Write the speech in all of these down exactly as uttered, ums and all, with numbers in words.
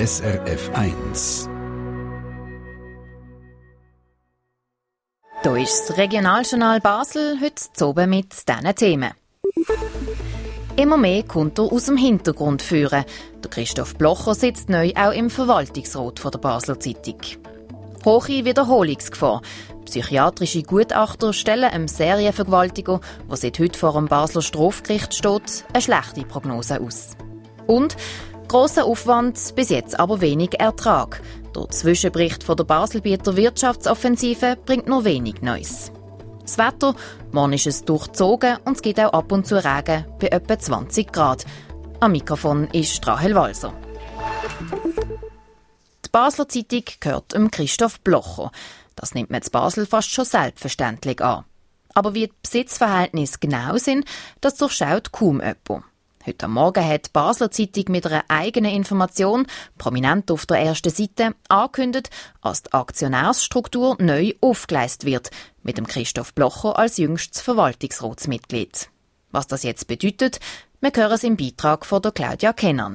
S R F eins. Hier ist das Regionaljournal Basel, heute zu oben mit diesen Themen. Immer mehr kommt er aus dem Hintergrund führen. Der Christoph Blocher sitzt neu auch im Verwaltungsrat der Basler Zeitung. Hohe Wiederholungsgefahr. Psychiatrische Gutachter stellen einem Serienvergewaltiger, der seit heute vor dem Basler Strafgericht steht, eine schlechte Prognose aus. Und grosser Aufwand, bis jetzt aber wenig Ertrag. Der Zwischenbericht von der Baselbieter Wirtschaftsoffensive bringt nur wenig Neues. Das Wetter, morgen ist es durchzogen und es gibt auch ab und zu Regen bei etwa zwanzig Grad. Am Mikrofon ist Rahel Walser. Die Basler Zeitung gehört dem Christoph Blocher. Das nimmt man in Basel fast schon selbstverständlich an. Aber wie die Besitzverhältnisse genau sind, das durchschaut kaum jemand. Heute Morgen hat die Basler Zeitung mit einer eigenen Information, prominent auf der ersten Seite, angekündigt, dass die Aktionärsstruktur neu aufgeleistet wird, mit dem Christoph Blocher als jüngstes Verwaltungsratsmitglied. Was das jetzt bedeutet, wir hören es im Beitrag von der Claudia Kennern.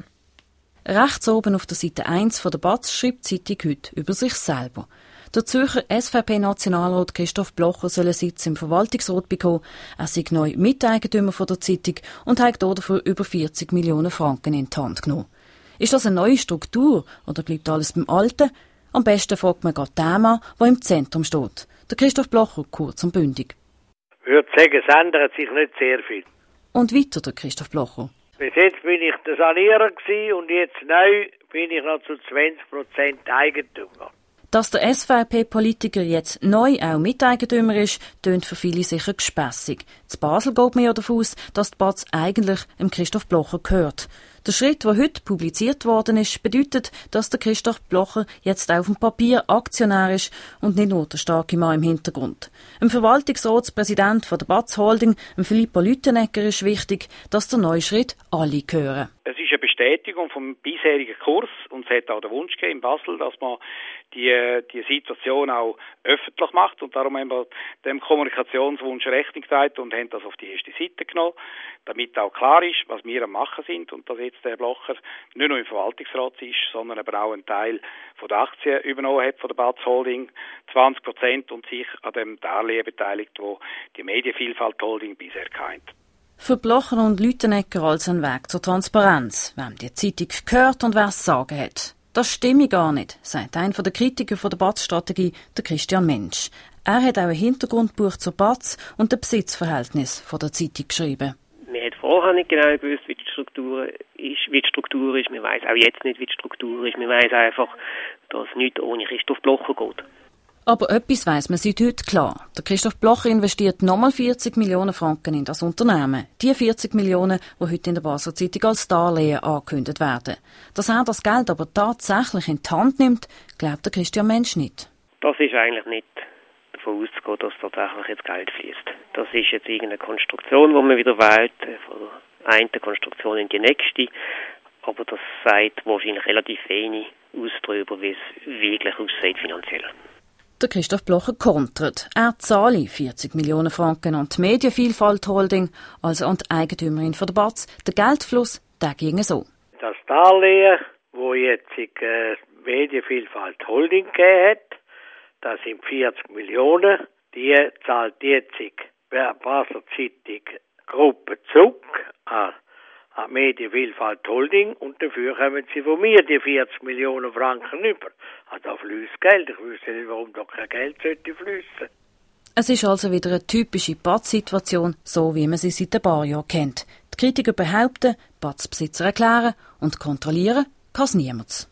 Rechts oben auf der Seite eins von der B A Z schreibt die Zeitung heute über sich selber. Der Zürcher S V P-Nationalrat Christoph Blocher soll einen Sitz im Verwaltungsrat bekommen. Er sei neu Miteigentümer von der Zeitung und hat dafür über vierzig Millionen Franken in die Hand genommen. Ist das eine neue Struktur oder bleibt alles beim Alten? Am besten fragt man gerade den Mann, der im Zentrum steht. Der Christoph Blocher, kurz und bündig. Ich würde sagen, es ändert sich nicht sehr viel. Und weiter der Christoph Blocher. Bis jetzt bin ich der Sanierer gewesen und jetzt neu bin ich noch zu zwanzig Prozent Eigentümer. Dass der S V P-Politiker jetzt neu auch Miteigentümer ist, tönt für viele sicher gespässig. In Basel geht man ja davon aus, dass die B A Z eigentlich dem Christoph Blocher gehört. Der Schritt, der heute publiziert worden ist, bedeutet, dass der Christoph Blocher jetzt auf dem Papier Aktionär ist und nicht nur der starke Mann im Hintergrund. Dem Verwaltungsratspräsident von der B A Z Holding, dem Filippo Lüttenegger, ist wichtig, dass der neue Schritt alle gehören. Es ist eine Bestätigung vom bisherigen Kurs und es hat auch den Wunsch gegeben in Basel, dass man die, die Situation auch öffentlich macht und darum haben wir dem Kommunikationswunsch Rechnung getragen und haben das auf die erste Seite genommen, damit auch klar ist, was wir am Machen sind und dass jetzt der Blocher nicht nur im Verwaltungsrat ist, sondern aber auch einen Teil von der Aktien übernommen hat von der B A Z Holding, zwanzig Prozent, und sich an dem Darlehen beteiligt, wo die Medienvielfalt Holding bisher kennt. Für Blocher und Lüttenegger als ein Weg zur Transparenz, wem die Zeitung gehört und wer es sagen hat. Das stimme gar nicht, sagt einer der Kritiker der B A Z-Strategie, der Christian Mensch. Er hat auch ein Hintergrundbuch zur B A Z und dem Besitzverhältnis von der Zeitung geschrieben. Wir haben vorher nicht genau gewusst, wie die Struktur ist. Wie die Struktur ist. Wir weiss auch jetzt nicht, wie die Struktur ist. Wir weiss einfach, dass nichts ohne Christoph Blocher geht. Aber etwas weiss man seit heute klar. Der Christoph Blocher investiert nochmal vierzig Millionen Franken in das Unternehmen. Die vierzig Millionen, die heute in der Basler Zeitung als Darlehen angekündigt werden. Dass er das Geld aber tatsächlich in die Hand nimmt, glaubt der Christian Mensch nicht. Das ist eigentlich nicht davon auszugehen, dass tatsächlich jetzt Geld fließt. Das ist jetzt irgendeine Konstruktion, die man wieder wählt, von der einen Konstruktion in die nächste. Aber das sagt wahrscheinlich relativ wenig aus darüber, wie es wirklich aussieht finanziell. Der Christoph Blocher kontert. Er zahle vierzig Millionen Franken an die Medienvielfalt Holding, also an die Eigentümerin von der B A Z. Der Geldfluss, der ginge so. Das Darlehen, wo jetzt die äh, Medienvielfalt Holding gegeben hat, das sind vierzig Millionen, die zahlt jetzt die Basler Zeitung Gruppe zurück an an Medienvielfalt Holding und dafür kommen sie von mir die vierzig Millionen Franken über. Also da fließt Geld. Ich wüsste nicht, warum da kein Geld sollte fließen. Es ist also wieder eine typische B A Z-Situation, so wie man sie seit ein paar Jahren kennt. Die Kritiker behaupten, B A Z-Besitzer erklären und kontrollieren kann es niemand.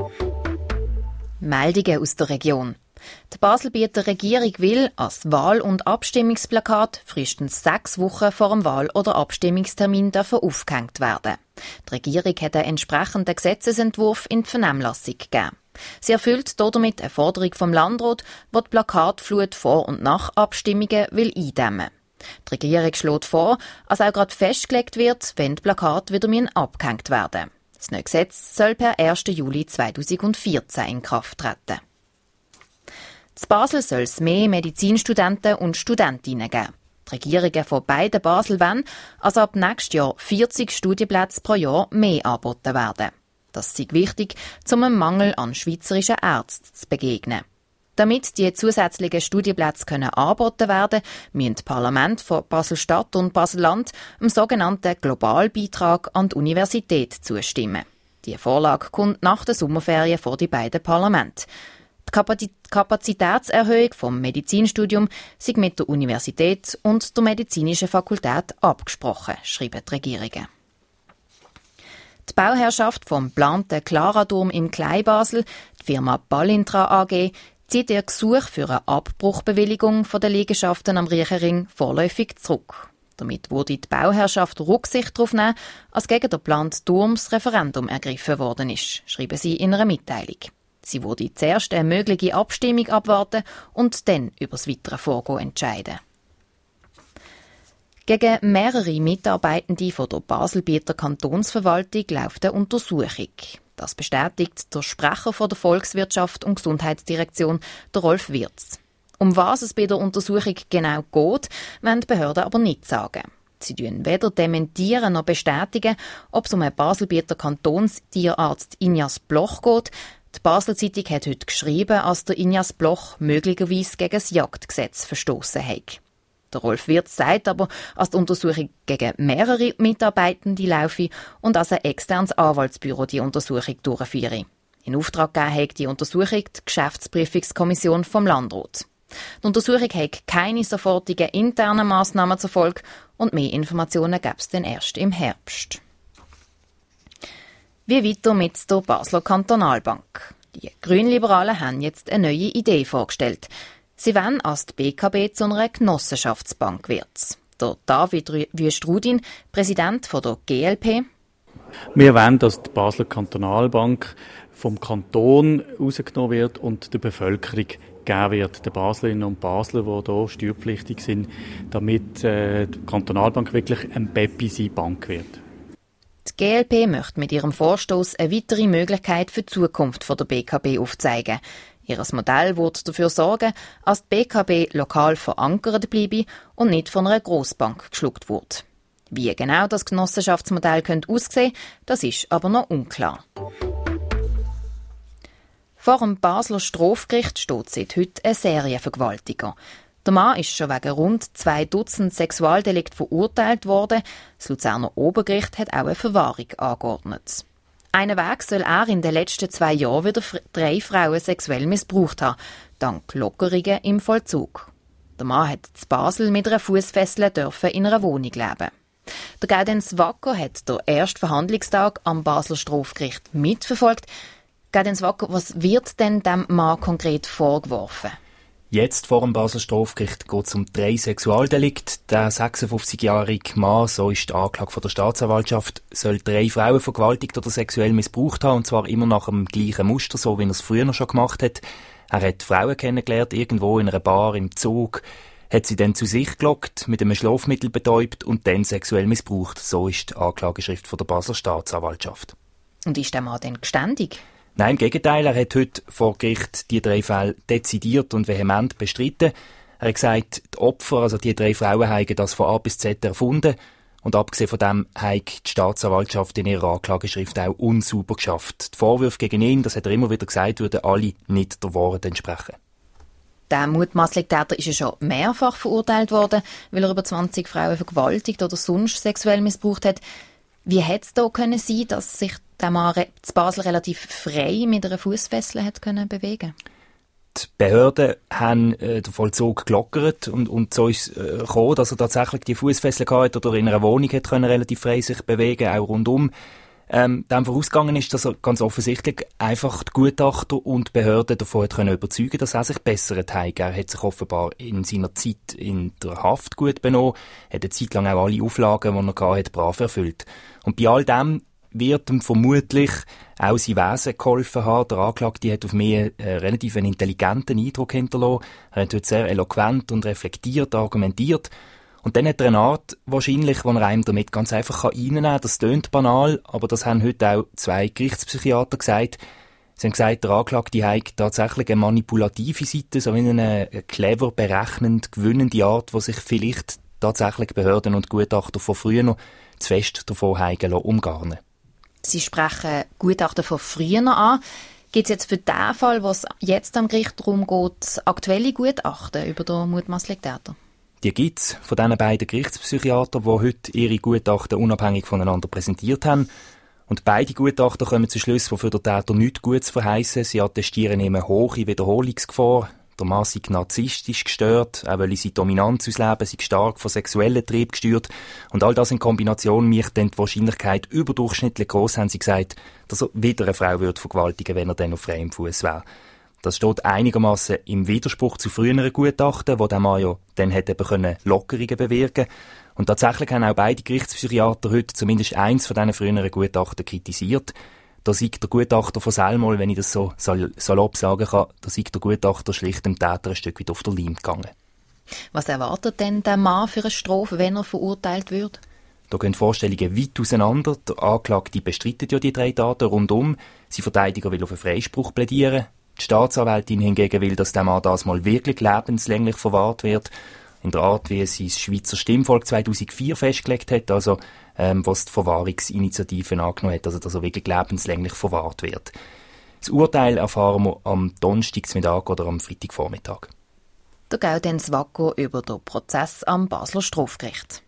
Meldungen aus der Region. Die Baselbieter Regierung will, als Wahl- und Abstimmungsplakat frühestens sechs Wochen vor dem Wahl- oder Abstimmungstermin dürfen aufgehängt werden. Die Regierung hat einen entsprechenden Gesetzesentwurf in die Vernehmlassung gegeben. Sie erfüllt damit eine Forderung vom Landrat, die die Plakatflut vor und nach Abstimmungen will eindämmen. Die Regierung schlägt vor, dass auch gerade festgelegt wird, wenn die Plakate wieder abgehängt werden. Das neue Gesetz soll per ersten Juli zweitausendvierzehn in Kraft treten. In Basel soll es mehr Medizinstudenten und Studentinnen geben. Die Regierungen von beiden Basel wollen, also ab nächstes Jahr vierzig Studienplätze pro Jahr mehr angeboten werden. Das sei wichtig, um einem Mangel an schweizerischen Ärzten zu begegnen. Damit die zusätzlichen Studienplätze können angeboten werden, müssen die Parlamente von Basel-Stadt und Basel-Land einem sogenannten Globalbeitrag an die Universität zustimmen. Die Vorlage kommt nach den Sommerferien vor die beiden Parlamente. Die Kapazitätserhöhung vom Medizinstudium sei mit der Universität und der medizinischen Fakultät abgesprochen, schreiben die Regierungen. Die Bauherrschaft vom geplanten Clara-Turm im Kleinbasel, die Firma Ballintra A G, zieht ihr Gesuch für eine Abbruchbewilligung von der Liegenschaften am Riechering vorläufig zurück. Damit würde die Bauherrschaft Rücksicht darauf nehmen, als gegen den geplanten Turm das Referendum ergriffen worden ist, schreiben sie in einer Mitteilung. Sie würde zuerst eine mögliche Abstimmung abwarten und dann über das weitere Vorgehen entscheiden. Gegen mehrere Mitarbeitende von der Baselbieter Kantonsverwaltung läuft eine Untersuchung. Das bestätigt der Sprecher von der Volkswirtschaft und Gesundheitsdirektion, der Rolf Wirz. Um was es bei der Untersuchung genau geht, wollen die Behörden aber nicht sagen. Sie dementieren weder dementieren noch bestätigen, ob es um einen Baselbieter Kantonstierarzt Injas Bloch geht. Die Basel-Zeitung hat heute geschrieben, dass der Injas Bloch möglicherweise gegen das Jagdgesetz verstoßen hat. Der Rolf Wirz sagt aber, dass die Untersuchung gegen mehrere Mitarbeitende laufe und dass ein externes Anwaltsbüro die Untersuchung durchführe. In Auftrag gegeben hat die Untersuchung die Geschäftsprüfungskommission vom Landrat. Die Untersuchung hat keine sofortigen internen Massnahmen zur Folge und mehr Informationen gäbe es dann erst im Herbst. Wie weiter mit der Basler Kantonalbank? Die Grünliberalen haben jetzt eine neue Idee vorgestellt. Sie wollen, dass die B K B zu einer Genossenschaftsbank wird. Der David Wüstrudin, Präsident der G L P. Wir wollen, dass die Basler Kantonalbank vom Kanton rausgenommen wird und der Bevölkerung gegeben wird, den Baslerinnen und Basler, die hier steuerpflichtig sind, damit äh, die Kantonalbank wirklich eine Bepisi-Bank wird. Die G L P möchte mit ihrem Vorstoß eine weitere Möglichkeit für die Zukunft der B K B aufzeigen. Ihr Modell wird dafür sorgen, dass die B K B lokal verankert bleibe und nicht von einer Grossbank geschluckt wird. Wie genau das Genossenschaftsmodell könnte aussehen, das ist aber noch unklar. Vor dem Basler Strafgericht steht seit heute ein Serienvergewaltiger. Der Mann ist schon wegen rund zwei Dutzend Sexualdelikte verurteilt worden. Das Luzerner Obergericht hat auch eine Verwahrung angeordnet. Einen Weg soll er in den letzten zwei Jahren wieder drei Frauen sexuell missbraucht haben, dank Lockerungen im Vollzug. Der Mann hat in Basel mit einer Fußfessel dürfen in einer Wohnung leben. Der Gaudenz Wacker hat den ersten Verhandlungstag am Basler Strafgericht mitverfolgt. Gaudenz Wacker, was wird denn dem Mann konkret vorgeworfen? Jetzt vor dem Basler Strafgericht geht es um drei Sexualdelikte. Der sechsundfünfzigjährige Mann, so ist die Anklage von der Staatsanwaltschaft, soll drei Frauen vergewaltigt oder sexuell missbraucht haben, und zwar immer nach dem gleichen Muster, so wie er es früher noch schon gemacht hat. Er hat Frauen kennengelernt, irgendwo in einer Bar, im Zug, hat sie dann zu sich gelockt, mit einem Schlafmittel betäubt und dann sexuell missbraucht. So ist die Anklageschrift von der Basler Staatsanwaltschaft. Und ist der Mann denn geständig? Nein, im Gegenteil, er hat heute vor Gericht die drei Fälle dezidiert und vehement bestritten. Er hat gesagt, die Opfer, also die drei Frauen, haben das von A bis Z erfunden. Und abgesehen von dem hat die Staatsanwaltschaft in ihrer Anklageschrift auch unsauber geschafft. Die Vorwürfe gegen ihn, das hat er immer wieder gesagt, würden alle nicht der Wahrheit entsprechen. Der mutmaßliche Täter ist ja schon mehrfach verurteilt worden, weil er über zwanzig Frauen vergewaltigt oder sonst sexuell missbraucht hat. Wie hätte es da können sein, dass sich der Mann zu Basel relativ frei mit einer Fußfessel hat können bewegen? Die Behörden haben äh, den Vollzug gelockert und, und so ist es äh, gekommen, dass er tatsächlich die Fußfessel hatte oder in einer Wohnung hat können relativ frei sich bewegen, auch rundum. Ähm, dem vorausgegangen ist, dass er ganz offensichtlich einfach die Gutachter und die Behörden davon hat können überzeugen, dass er sich bessert hat. Er hat sich offenbar in seiner Zeit in der Haft gut benommen, hat eine Zeit lang auch alle Auflagen, die er hatte, brav erfüllt. Und bei all dem wird ihm vermutlich auch sein Wesen geholfen haben. Der Anklagte hat auf mich einen äh, relativ intelligenten Eindruck hinterlassen. Er hat heute sehr eloquent und reflektiert argumentiert. Und dann hat er eine Art, wahrscheinlich, wo er einem damit ganz einfach reinnehmen kann. Das tönt banal, aber das haben heute auch zwei Gerichtspsychiater gesagt. Sie haben gesagt, der Anklagte hat tatsächlich eine manipulative Seite, so wie eine clever, berechnend, gewinnende Art, die sich vielleicht tatsächlich Behörden und Gutachter von früher noch zu fest davon haben umgarnen. Sie sprechen Gutachten von früher an. Gibt es jetzt für den Fall, was jetzt am Gericht darum geht, aktuelle Gutachten über den mutmaßlichen Täter? Die gibt es von diesen beiden Gerichtspsychiatern, die heute ihre Gutachten unabhängig voneinander präsentiert haben. Und beide Gutachter kommen zu Schluss, die für den Täter nichts Gutes verheissen. Sie attestieren ihm eine hohe Wiederholungsgefahr. Der Mann sei narzisstisch gestört, auch weil sie Dominanz ausleben, sei stark von sexuellen Trieb gestört. Und all das in Kombination macht dann die Wahrscheinlichkeit überdurchschnittlich gross, haben sie gesagt, dass er wieder eine Frau würde vergewaltigen, wenn er dann auf freiem Fuß wäre. Das steht einigermaßen im Widerspruch zu früheren Gutachten, wo der Mann ja dann hätte eben können Lockerungen bewirken. Und tatsächlich haben auch beide Gerichtspsychiater heute zumindest eins von diesen früheren Gutachten kritisiert. Da sieht der Gutachter von Selmol, wenn ich das so sal- salopp sagen kann, da sieht der Gutachter schlicht dem Täter ein Stück weit auf den Leim gegangen. Was erwartet denn der Mann für eine Strafe, wenn er verurteilt wird? Da gehen Vorstellungen weit auseinander. Der Anklagte bestreitet ja die drei Taten rundum. Sein Verteidiger will auf einen Freispruch plädieren. Die Staatsanwältin hingegen will, dass der Mann das mal wirklich lebenslänglich verwahrt wird. In der Art, wie es das Schweizer Stimmvolk zweitausendvier festgelegt hat, also ähm, was die Verwahrungsinitiativen angenommen hat, also dass er wirklich lebenslänglich verwahrt wird. Das Urteil erfahren wir am Donnerstagmittag oder am Freitagvormittag. Da geht dann das Waco über den Prozess am Basler Strafgericht.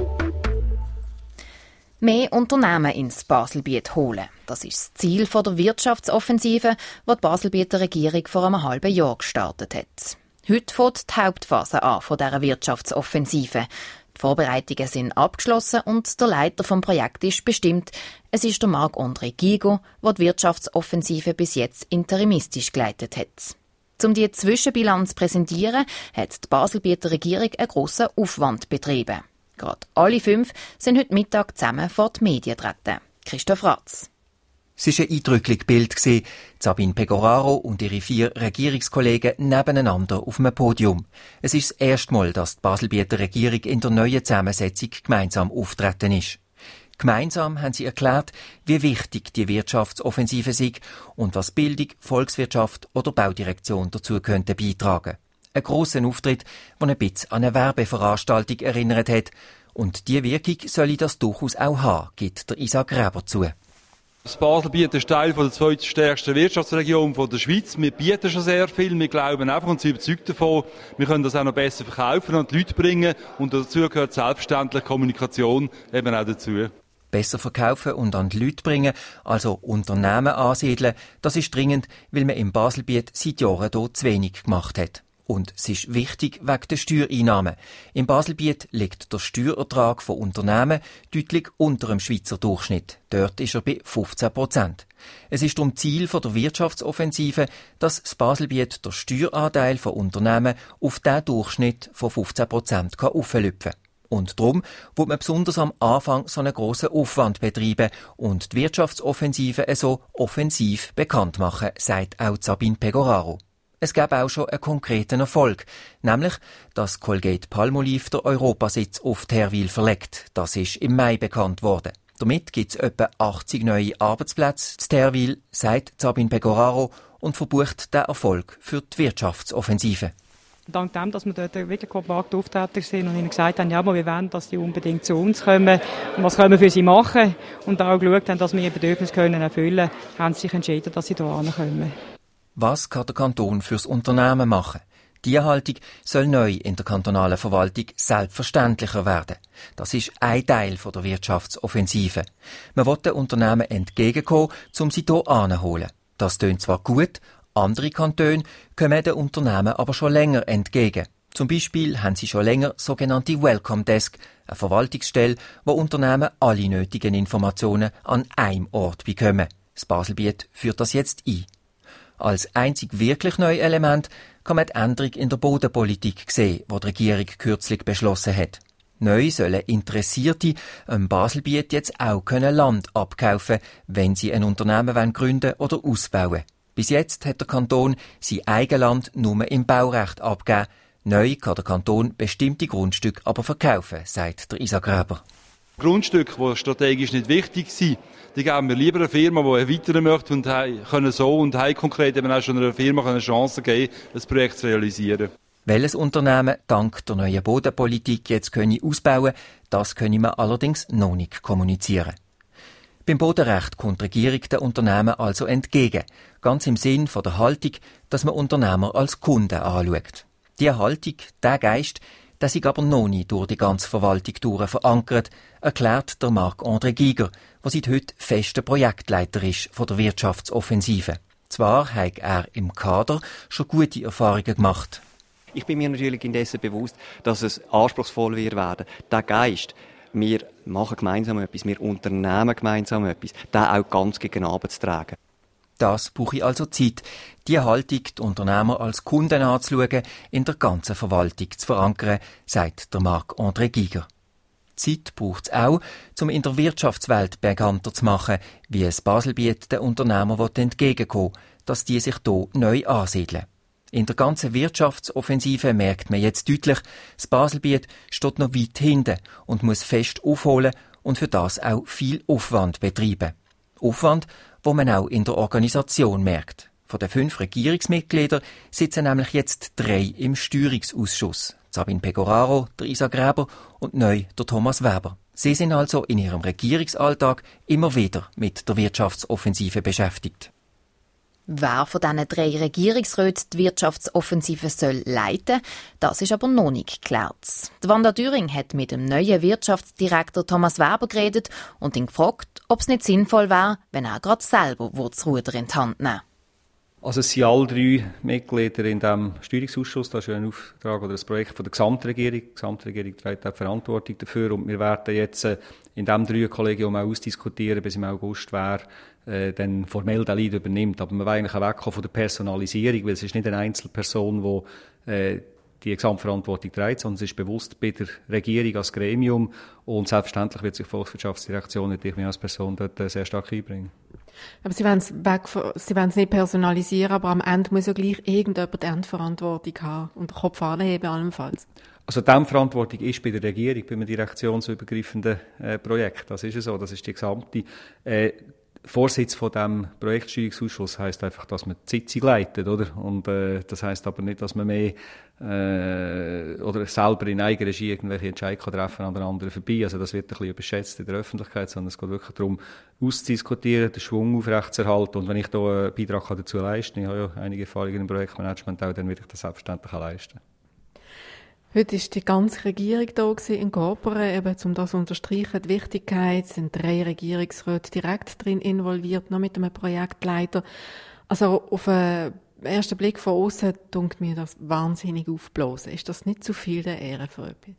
Mehr Unternehmen ins Baselbiet holen. Das ist das Ziel der Wirtschaftsoffensive, die die Baselbieter Regierung vor einem halben Jahr gestartet hat. Heute fängt die Hauptphase an von dieser Wirtschaftsoffensive. Die Vorbereitungen sind abgeschlossen und der Leiter des Projekts ist bestimmt. Es ist der Marc-André Gigo, der die Wirtschaftsoffensive bis jetzt interimistisch geleitet hat. Um die Zwischenbilanz zu präsentieren, hat die Baselbieter Regierung einen grossen Aufwand betrieben. Gerade alle fünf sind heute Mittag zusammen vor die Medien getreten. Christoph Ratz. Es war ein eindrückliches Bild. Sabine Pegoraro und ihre vier Regierungskollegen nebeneinander auf einem Podium. Es ist das erste Mal, dass die Baselbieter Regierung in der neuen Zusammensetzung gemeinsam auftreten ist. Gemeinsam haben sie erklärt, wie wichtig die Wirtschaftsoffensive sei und was Bildung, Volkswirtschaft oder Baudirektion dazu könnten beitragen. Ein grosser Auftritt, der ein bisschen an eine Werbeveranstaltung erinnert hat. Und diese Wirkung soll das durchaus auch haben, gibt der Isaac Gräber zu. Das Baselbiet ist Teil der zweitstärksten Wirtschaftsregion der Schweiz. Wir bieten schon sehr viel. Wir glauben einfach und sind überzeugt davon, wir können das auch noch besser verkaufen und die Leute bringen. Und dazu gehört selbstverständlich Kommunikation eben auch dazu. Besser verkaufen und an die Leute bringen, also Unternehmen ansiedeln, das ist dringend, weil man im Baselbiet seit Jahren hier zu wenig gemacht hat. Und es ist wichtig wegen der Steuereinnahmen. Im Baselbiet liegt der Steuerertrag von Unternehmen deutlich unter dem Schweizer Durchschnitt. Dort ist er bei fünfzehn Prozent. Es ist darum Ziel der Wirtschaftsoffensive, dass das Baselbiet der Steueranteil von Unternehmen auf den Durchschnitt von fünfzehn Prozent auflüpfen kann. Und darum wird man besonders am Anfang so einen grossen Aufwand betreiben und die Wirtschaftsoffensive so offensiv bekannt machen, sagt auch Sabine Pegoraro. Es gab auch schon einen konkreten Erfolg, nämlich, dass Colgate-Palmolive der Europasitz auf Therwil verlegt. Das ist im Mai bekannt worden. Damit gibt es etwa achtzig neue Arbeitsplätze in Therwil, sagt Sabine Pegoraro und verbucht den Erfolg für die Wirtschaftsoffensive. Dank dem, dass wir dort wirklich kompakt auftreten sind und ihnen gesagt haben, ja, aber wir wollen, dass sie unbedingt zu uns kommen und was können wir für sie machen und auch geschaut haben, dass wir ihr Bedürfnis können erfüllen können, haben sie sich entschieden, dass sie hierher kommen. Was kann der Kanton fürs Unternehmen machen? Die Haltung soll neu in der kantonalen Verwaltung selbstverständlicher werden. Das ist ein Teil der Wirtschaftsoffensive. Man will den Unternehmen entgegenkommen, um sie hier anzuholen. Das tönt zwar gut, andere Kantone kommen den Unternehmen aber schon länger entgegen. Zum Beispiel haben sie schon länger sogenannte Welcome Desk, eine Verwaltungsstelle, wo Unternehmen alle nötigen Informationen an einem Ort bekommen. Das Baselbiet führt das jetzt ein. Als einzig wirklich neue Element kann man die Änderung in der Bodenpolitik sehen, die die Regierung kürzlich beschlossen hat. Neu sollen Interessierte im Baselbiet jetzt auch Land abkaufen können, wenn sie ein Unternehmen gründen oder ausbauen. Bis jetzt hat der Kanton sein eigenes Land nur im Baurecht abgegeben. Neu kann der Kanton bestimmte Grundstücke aber verkaufen, sagt der Isaac Gräber. Grundstücke, die strategisch nicht wichtig sind, die geben wir lieber einer Firma, die erweitern möchte und können so und haben konkret eben auch schon einer Firma eine Chance geben, das Projekt zu realisieren. Welches Unternehmen dank der neuen Bodenpolitik jetzt können ausbauen, das können wir allerdings noch nicht kommunizieren. Beim Bodenrecht kommt die Regierung den Unternehmen also entgegen, ganz im Sinn von der Haltung, dass man Unternehmer als Kunden anschaut. Diese Haltung, dieser Geist, der ist aber noch nicht durch die ganze Verwaltung durch verankert, erklärt der Marc-André Giger, der seit heute fester Projektleiter ist von der Wirtschaftsoffensive. Zwar hat er im Kader schon gute Erfahrungen gemacht. Ich bin mir natürlich indessen bewusst, dass es anspruchsvoll wird werden. Der Geist, wir machen gemeinsam etwas, wir unternehmen gemeinsam etwas, den auch ganz gegen Abend zu tragen. Das brauche ich also Zeit, die Haltung, die Unternehmer als Kunden anzuschauen, in der ganzen Verwaltung zu verankern, sagt der Marc-André Giger. Zeit braucht es auch, um in der Wirtschaftswelt bekannter zu machen, wie es Baselbiet den Unternehmern entgegenkommen will, dass die sich hier neu ansiedeln. In der ganzen Wirtschaftsoffensive merkt man jetzt deutlich, das Baselbiet steht noch weit hinten und muss fest aufholen und für das auch viel Aufwand betreiben. Aufwand, wo man auch in der Organisation merkt. Von den fünf Regierungsmitgliedern sitzen nämlich jetzt drei im Steuerungsausschuss. Sabine Pegoraro, der Isa Gräber und neu der Thomas Weber. Sie sind also in ihrem Regierungsalltag immer wieder mit der Wirtschaftsoffensive beschäftigt. Wer von diesen drei Regierungsräten die Wirtschaftsoffensive soll leiten, das ist aber noch nicht geklärt. Wanda Düring hat mit dem neuen Wirtschaftsdirektor Thomas Weber geredet und ihn gefragt, ob es nicht sinnvoll wäre, wenn er gerade selber das Ruder in die Hand nehmen. Also es sind alle drei Mitglieder in diesem Steuerungsausschuss. Das ist ein Auftrag oder ein Projekt von der Gesamtregierung. Die Gesamtregierung trägt auch die Verantwortung dafür. Und wir werden jetzt in diesem Dreierkollegium auch ausdiskutieren, bis im August, wer äh, dann formell den Lead übernimmt. Aber wir wollen eigentlich wegkommen von der Personalisierung, weil es ist nicht eine Einzelperson, die äh, die Gesamtverantwortung trägt, sondern es ist bewusst bei der Regierung als Gremium. Und selbstverständlich wird sich die Volkswirtschaftsdirektion natürlich als Person dort sehr stark einbringen. Aber Sie wollen es weg, Sie wollen es nicht personalisieren, aber am Ende muss ja gleich irgendjemand die Endverantwortung haben und den Kopf anheben allenfalls. Also die Endverantwortung ist bei der Regierung, bei einem direktionsübergreifenden äh, Projekt. Das ist es so, das ist die gesamte äh, Vorsitz von diesem Projektsteuerungsausschuss heisst einfach, dass man die Sitzung leitet, oder? Und äh, das heisst aber nicht, dass man mehr äh, oder selber in Eigenregie irgendwelche Entscheidungen treffen an den anderen vorbei. Also das wird ein bisschen überschätzt in der Öffentlichkeit, sondern es geht wirklich darum, auszudiskutieren, den Schwung aufrechtzuerhalten. Und wenn ich da einen Beitrag dazu leisten kann, ich habe ja einige Erfahrungen im Projektmanagement auch, dann werde ich das selbstverständlich auch leisten. Heute war die ganze Regierung da in Corpore, eben, um das zu unterstreichen, die Wichtigkeit, sind drei Regierungsräte direkt drin involviert, noch mit einem Projektleiter. Also auf den ersten Blick von außen dunkt mir das wahnsinnig aufblasen. Ist das nicht zu viel der Ehre für etwas?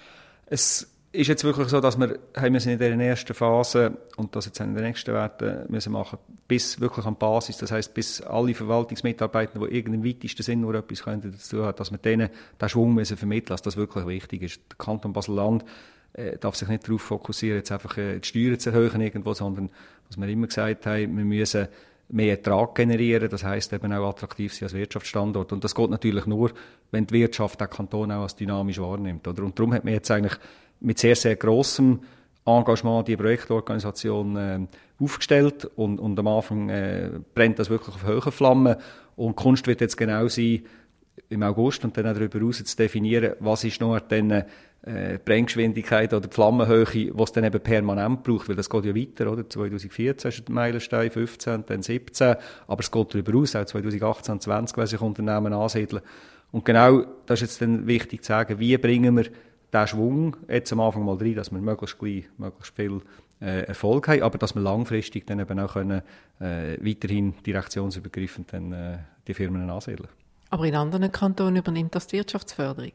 Es ist jetzt wirklich so, dass wir, haben wir in der ersten Phase, und das jetzt in den nächsten Werten müssen machen, bis wirklich an die Basis, das heisst, bis alle Verwaltungsmitarbeiter, die irgendeinem weitesten Sinn nur etwas können dazu haben, dass wir denen den Schwung müssen vermitteln, dass das wirklich wichtig ist. Der Kanton Basel-Land äh, darf sich nicht darauf fokussieren, jetzt einfach äh, die Steuern zu erhöhen irgendwo, sondern, was wir immer gesagt haben, wir müssen mehr Ertrag generieren, das heisst eben auch attraktiv sein als Wirtschaftsstandort. Und das geht natürlich nur, wenn die Wirtschaft den Kanton auch als dynamisch wahrnimmt. Oder? Und darum hat man jetzt eigentlich mit sehr, sehr grossem Engagement die Projektorganisation äh, aufgestellt und, und am Anfang äh, brennt das wirklich auf hohen Flammen und die Kunst wird jetzt genau sein, im August und dann auch darüber hinaus zu definieren, was ist noch dann äh, Brenngeschwindigkeit oder die Flammenhöhe, die es dann eben permanent braucht, weil das geht ja weiter, oder? zwanzig vierzehn ist der Meilenstein, fünfzehn, dann siebzehn, aber es geht darüber hinaus, auch zwanzig achtzehn, zwanzig, wenn sich Unternehmen ansiedeln. Und genau das ist jetzt dann wichtig zu sagen, wie bringen wir den Schwung jetzt am Anfang mal rein, dass wir möglichst gleich, möglichst viel äh, Erfolg haben, aber dass wir langfristig dann eben auch können, äh, weiterhin direktionsübergreifend dann, äh, die Firmen ansiedeln. Aber in anderen Kantonen übernimmt das die Wirtschaftsförderung?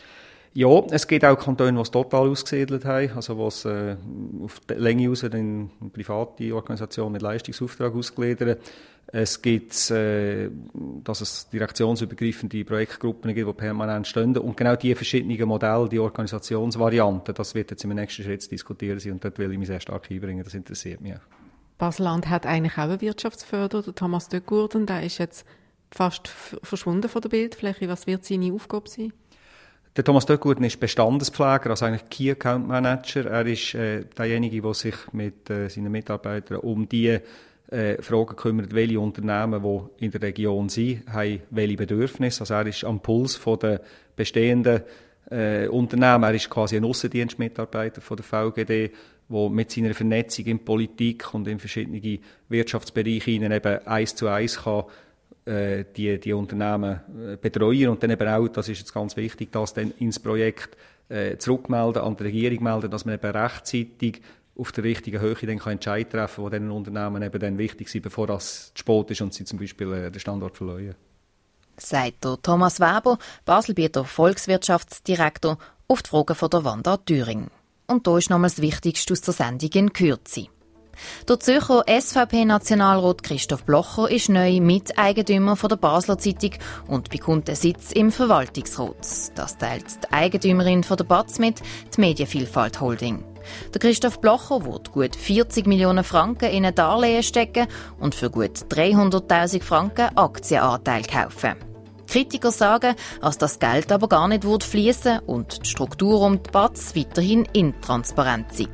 Ja, es gibt auch Kantone, die es total ausgesiedelt haben, also wo es äh, auf die Länge raus in private Organisationen mit Leistungsauftrag ausgliedern. Es gibt, äh, dass es direktionsübergreifende Projektgruppen gibt, die permanent stehen. Und genau diese verschiedenen Modelle, die Organisationsvarianten, das wird jetzt im nächsten Schritt diskutiert sein und dort will ich mich sehr stark einbringen, das interessiert mich auch. Basel-Land hat eigentlich auch eine Wirtschaftsförderer, der Thomas Döckgurden, der ist jetzt fast verschwunden von der Bildfläche. Was wird seine Aufgabe sein? Der Thomas Döckgurden ist Bestandespfleger, also eigentlich Key Account Manager. Er ist äh, derjenige, der sich mit äh, seinen Mitarbeitern um die äh, Fragen kümmert, welche Unternehmen, die in der Region sind, haben welche Bedürfnisse. Also er ist am Puls von der bestehenden äh, Unternehmen. Er ist quasi ein Aussendienstmitarbeiter von der V G D der mit seiner Vernetzung in Politik und in verschiedene Wirtschaftsbereiche eben eins zu eins kann äh, die, die Unternehmen äh, betreuen und dann eben auch, das ist jetzt ganz wichtig, das dann ins Projekt äh, zurückmelden, an die Regierung melden, dass man eben rechtzeitig auf der richtigen Höhe dann kann Entscheid treffen kann, die diesen Unternehmen eben dann wichtig sind, bevor das zu spät ist und sie zum Beispiel äh, den Standort verlieren. Sagt der Thomas Weber, Baselbieter Volkswirtschaftsdirektor, auf die Fragen von der Wanda Thüring. Und da ist nochmals das Wichtigste aus der Sendung in Kürze. Der Zürcher S V P-Nationalrat Christoph Blocher ist neu Miteigentümer von der Basler Zeitung und bekommt einen Sitz im Verwaltungsrat. Das teilt die Eigentümerin von der B A Z mit, die Medienvielfalt Holding. Der Christoph Blocher wird gut vierzig Millionen Franken in ein Darlehen stecken und für gut dreihunderttausend Franken Aktienanteil kaufen. Kritiker sagen, dass das Geld aber gar nicht fließen und die Struktur um die B A Z weiterhin intransparent sei.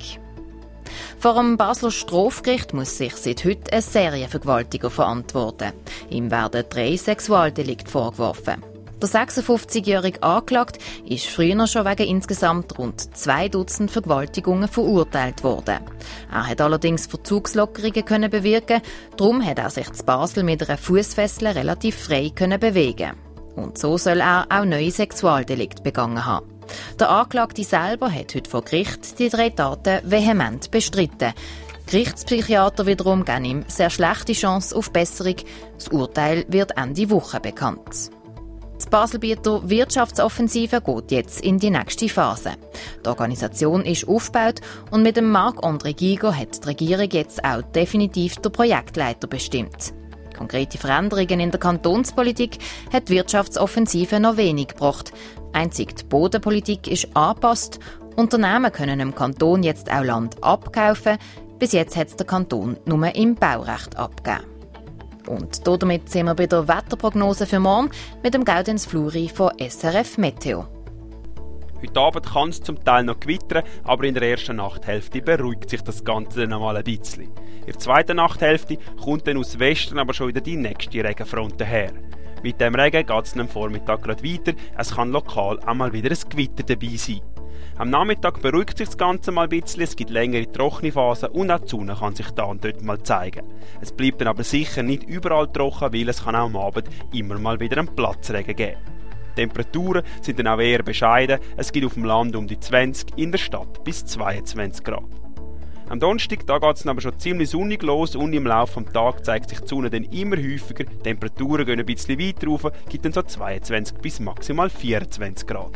Vor dem Basler Strafgericht muss sich seit heute ein Serienvergewaltiger verantworten. Ihm werden drei Sexualdelikte vorgeworfen. Der sechsundfünfzigjährige Anklagte ist früher schon wegen insgesamt rund zwei Dutzend Vergewaltigungen verurteilt worden. Er hat allerdings Verzugslockerungen können bewirken, darum hat er sich zu Basel mit einer Fußfessel relativ frei können bewegen. Und so soll er auch neue Sexualdelikte begangen haben. Der Anklagte selber hat heute vor Gericht die drei Taten vehement bestritten. Gerichtspsychiater wiederum geben ihm sehr schlechte Chance auf Besserung. Das Urteil wird Ende Woche bekannt. Die Baselbieter Wirtschaftsoffensive geht jetzt in die nächste Phase. Die Organisation ist aufgebaut und mit dem Marc-André Giger hat die Regierung jetzt auch definitiv den Projektleiter bestimmt. Konkrete Veränderungen in der Kantonspolitik hat die Wirtschaftsoffensive noch wenig gebracht. Einzig die Bodenpolitik ist angepasst. Unternehmen können im Kanton jetzt auch Land abkaufen. Bis jetzt hat es der Kanton nur im Baurecht abgegeben. Und damit sind wir bei der Wetterprognose für morgen mit dem Gaudenz Fluri von S R F Meteo. Heute Abend kann es zum Teil noch gewittern, aber in der ersten Nachthälfte beruhigt sich das Ganze dann einmal ein bisschen. In der zweiten Nachthälfte kommt dann aus Westen aber schon wieder die nächste Regenfront daher. Mit dem Regen geht es am Vormittag gerade weiter, es kann lokal einmal wieder ein Gewitter dabei sein. Am Nachmittag beruhigt sich das Ganze mal ein bisschen, es gibt längere trockene Phasen und auch die Sonne kann sich da und dort mal zeigen. Es bleibt dann aber sicher nicht überall trocken, weil es kann auch am Abend immer mal wieder einen Platzregen geben. Die Temperaturen sind dann auch eher bescheiden, es gibt auf dem Land um die zwanzig, in der Stadt bis zweiundzwanzig Grad. Am Donnerstag geht es aber schon ziemlich sonnig los und im Laufe des Tages zeigt sich die Sonne dann immer häufiger, die Temperaturen gehen ein bisschen weiter rauf, gibt dann so zweiundzwanzig bis maximal vierundzwanzig Grad.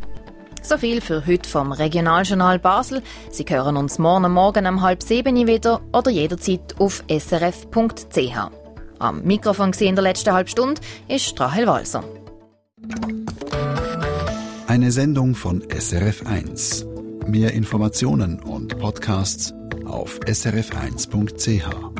So viel für heute vom Regionaljournal Basel. Sie hören uns morgen Morgen um halb sieben wieder oder jederzeit auf s r f punkt c h. Am Mikrofon in der letzten halben Stunde ist Rahel Walser. Eine Sendung von S R F eins. Mehr Informationen und Podcasts auf s r f eins punkt c h.